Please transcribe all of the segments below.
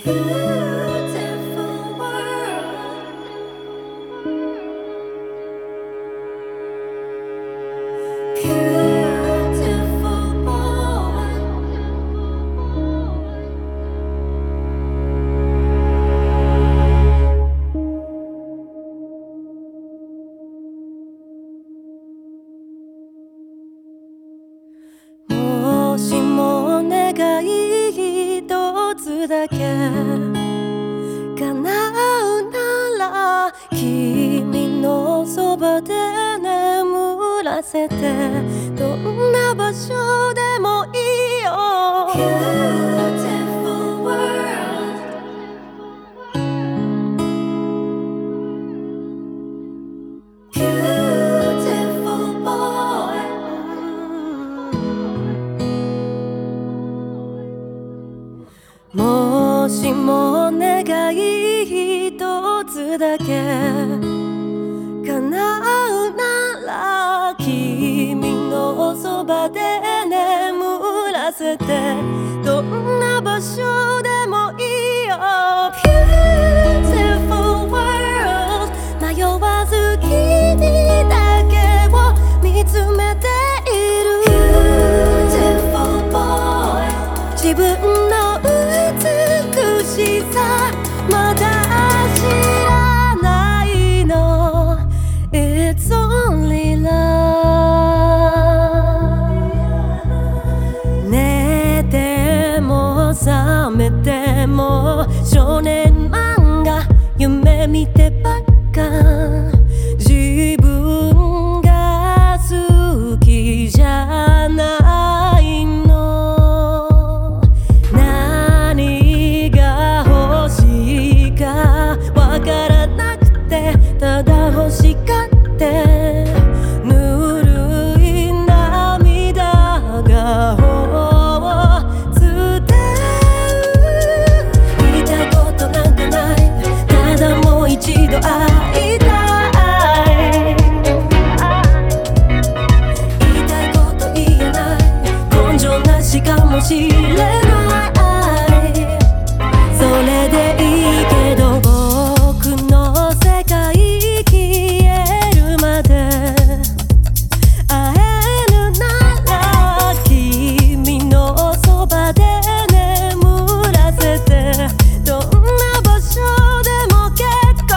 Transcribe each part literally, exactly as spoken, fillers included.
Beautiful world. Beautiful boy.もしも願い一つだけ叶うなら君のそばで眠らせてどんな場所でもいいよ Beautiful world Beautiful boyもしも願い一つだけ叶うなら君のそばで眠らせてどんな場所でもいいよ Beautiful world 迷わず君だけを見つめている Beautiful boy 自分の美しさまだ知らないの It's only love 寝ても覚めても少年漫画夢見てばっか自分が好きじゃないの何が欲しいかわからなくてただ欲しかってぬるい涙が伝う言いたいことなんかないただもう一度会いたい言いたいこと言えない根性なしかもしれないそれでいいけど僕の世界消えるまで会えるなら君のそばで眠らせてどんな場所でも結構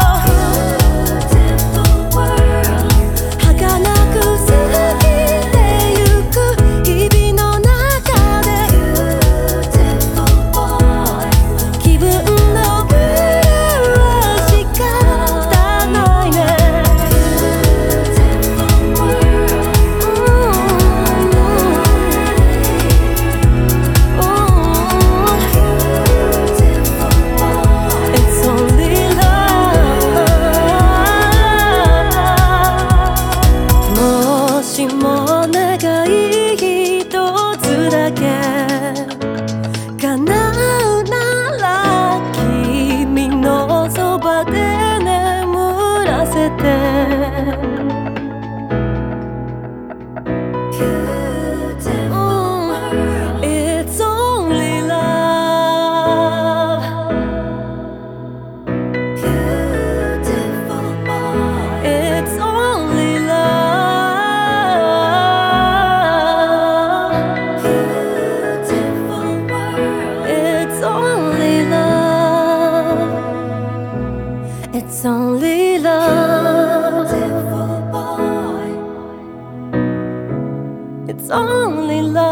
儚く過ぎてゆく日々の中で気分の潤しかないねIt's only love もしも願い一つだけ叶うなら君のそばで眠らせて It's only love Beautiful boy It's only love Beautiful world It's only love It's only love Beautiful boy It's only love